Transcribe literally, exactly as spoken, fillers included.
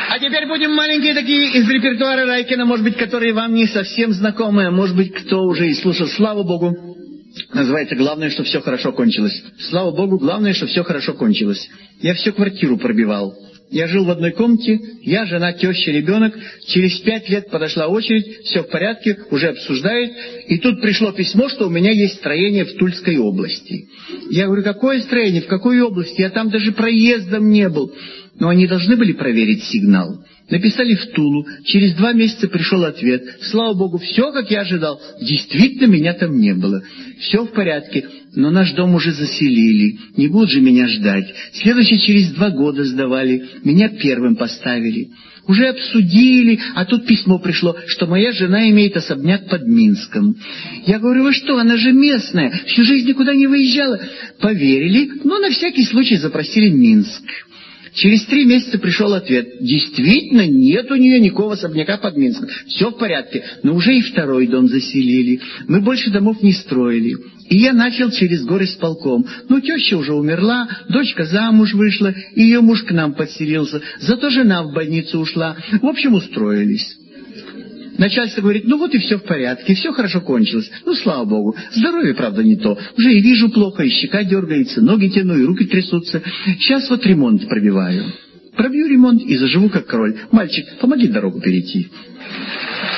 А теперь будем маленькие такие из репертуара Райкина, может быть, которые вам не совсем знакомы, а может быть, кто уже и слушал. Слава Богу. Называется «Главное, что все хорошо кончилось». Слава Богу, главное, что все хорошо кончилось. Я всю квартиру пробивал. Я жил в одной комнате, я, жена, теща, ребенок. Через пять лет подошла очередь, все в порядке, уже обсуждают. И тут пришло письмо, что у меня есть строение в Тульской области. Я говорю, какое строение, в какой области? Я там даже проездом не был. Но они должны были проверить сигнал. Написали в Тулу. Через два месяца пришел ответ. Слава Богу, все, как я ожидал. Действительно, меня там не было. Все в порядке. Но наш дом уже заселили. Не будут же меня ждать. Следующий через два года сдавали. Меня первым поставили. Уже обсудили, а тут письмо пришло, что моя жена имеет особняк под Минском. Я говорю, вы что, она же местная, всю жизнь никуда не выезжала. Поверили, но на всякий случай запросили Минск. Через три месяца пришел ответ. Действительно, нет у нее никакого особняка под Минском. Все в порядке. Но уже и второй дом заселили. Мы больше домов не строили. И я начал через горисполком. Ну, теща уже умерла, дочка замуж вышла, и ее муж к нам подселился. Зато жена в больницу ушла. В общем, устроились. Начальство говорит, ну вот и все в порядке, все хорошо кончилось. Ну, слава Богу. Здоровье, правда, не то. Уже и вижу плохо, и щека дергается, ноги тяну, и руки трясутся. Сейчас вот ремонт пробиваю. Пробью ремонт и заживу как король. Мальчик, помоги дорогу перейти.